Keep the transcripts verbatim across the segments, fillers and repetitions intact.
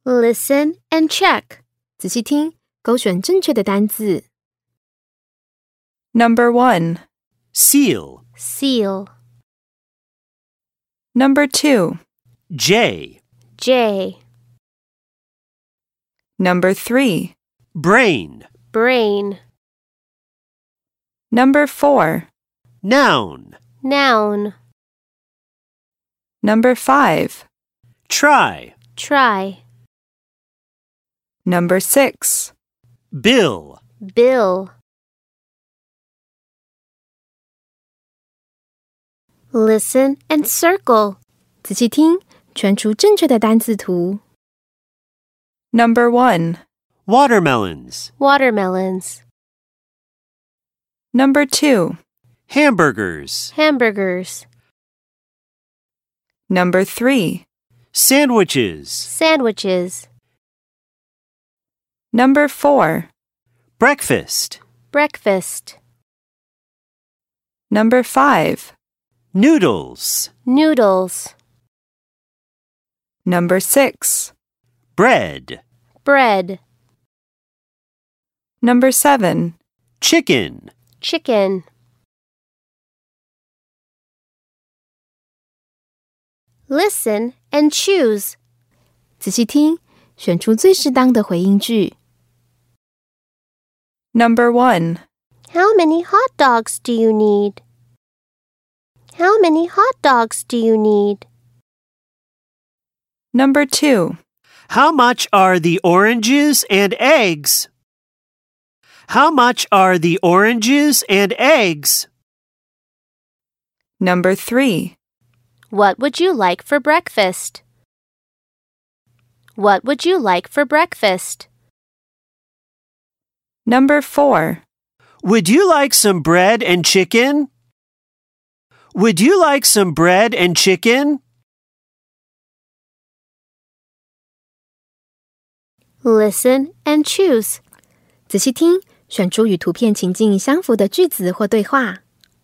Listen and check. 仔细听，勾选正确的单字。 Number one. Seal. Seal. Number two. J. J. Number three. Brain. Brain. Number four. Noun. Noun. Number five. Try. Try. Number six. Bill. Bill. Listen and circle. 仔细听，圈出正确的单字图。 Number one. Watermelons. Watermelons. Number two. Hamburgers. Hamburgers. Number three. Sandwiches. Sandwiches. Number four. Breakfast. Breakfast. Number five. Noodles. Noodles. Number six. Bread. Bread. Number seven. Chicken. Chicken. Listen and choose. 仔细听，选出最适当的回应句。 Number one. How many hot dogs do you need? How many hot dogs do you need? Number two. How much are the oranges and eggs? How much are the oranges and eggs? Number three. What would you like for breakfast? What would you like for breakfast? Number four. Would you like some bread and chicken? Would you like some bread and chicken? Listen and choose. 仔细听，选出与图片情境相符的句子或对话。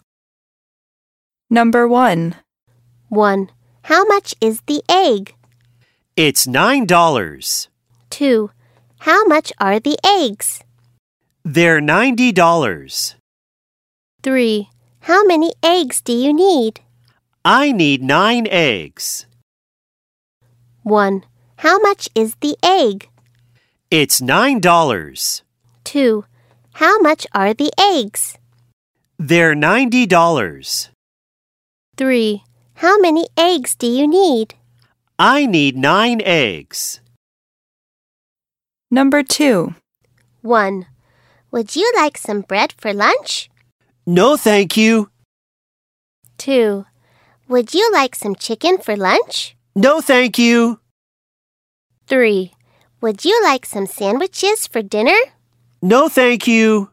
Number one. one. How much is the egg? It's nine dollars. two. How much are the eggs? They're ninety dollars. three. How many eggs do you need? I need nine eggs. one. How much is the egg? It's nine dollars. two. How much are the eggs? They're ninety dollars. three. How many eggs do you need? I need nine eggs. Number two. one. Would you like some bread for lunch? No, thank you. two. Would you like some chicken for lunch? No, thank you. three. Would you like some sandwiches for dinner? No, thank you.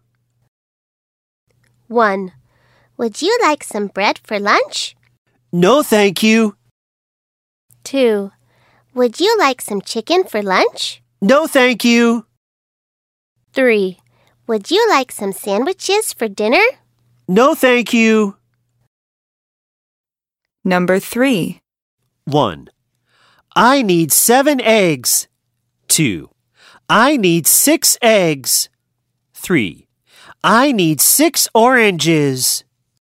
one. Would you like some bread for lunch? No, thank you. two. Would you like some chicken for lunch? No, thank you. three. Would you like some sandwiches for dinner? No, thank you. Number three. one. I need seven eggs. two. I need six eggs. three. I need six oranges.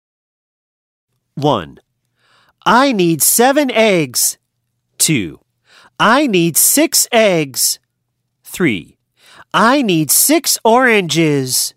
one. I need seven eggs. two. I need six eggs. three. I need six oranges.